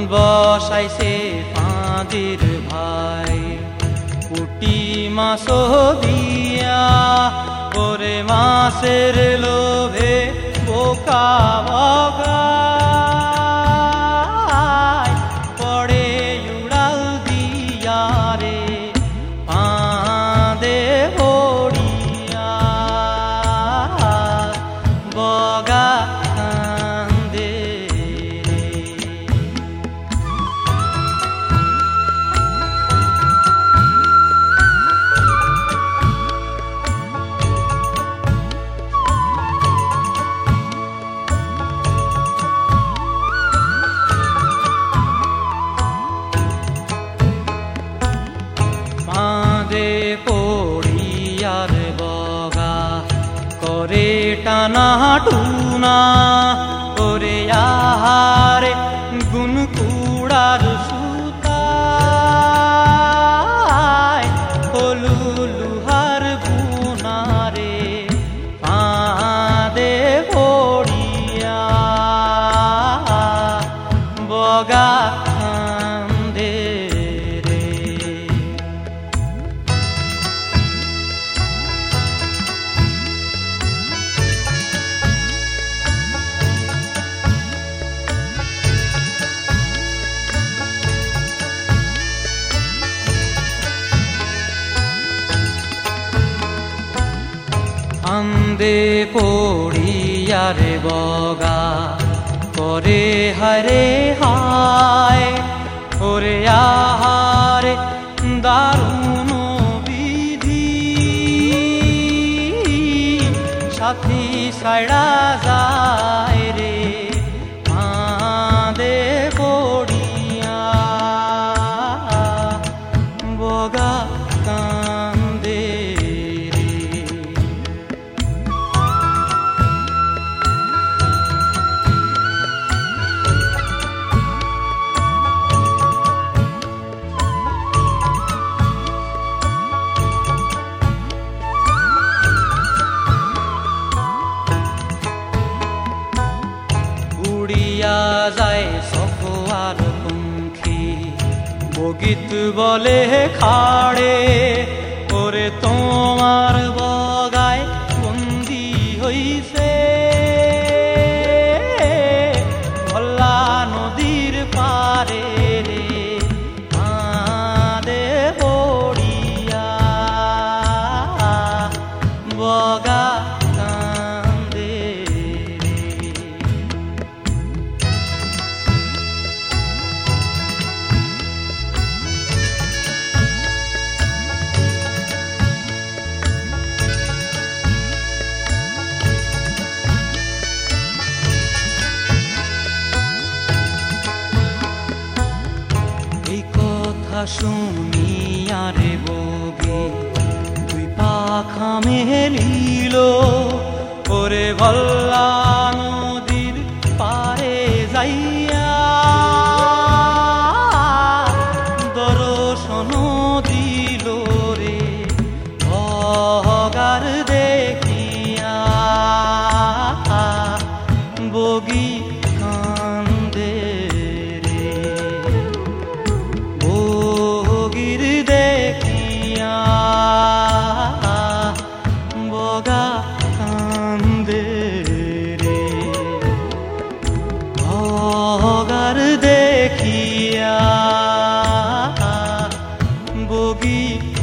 বসাইছে ফাঁদির ভাই পুটি মাছ দিয়া ওরে মাছের লোভে বোকা বগায় পড়ে উড়াল দিয়া রে ফাঁদে পড়িয়া বগা ফাঁদে পড়িয়ার বগা করে টানা টুনা ওরে আহারে গুন কুড়ার সুতায় হলু লুহার বুনারে ফাঁদে পড়িয়া বগা ফাঁদে পড়িয়ারে বগা করে হারে হায় ওরে আহারে দারুণ বিধি সাথী ছাড়া যায় রে ফাঁদে পড়িয়া বগা কান্দে উড়িয়া যায় সফোয়ার পঙ্খী বগিত বলে খাড়ে ওরে তোমার বগায় বন্দি হইছে ভোলা নদীর পারে রে ফাঁদে পড়িয়া বগা শুনিয়া রে বগি দুই পাখা মেলিল ওরে ভোলা নদীর পারে যাইয়া দর্শন দিল রে বগার দেখিয়া বগি কান্দে দেখিয়া বগা কান্দে রে বগার দেখিয়া বগি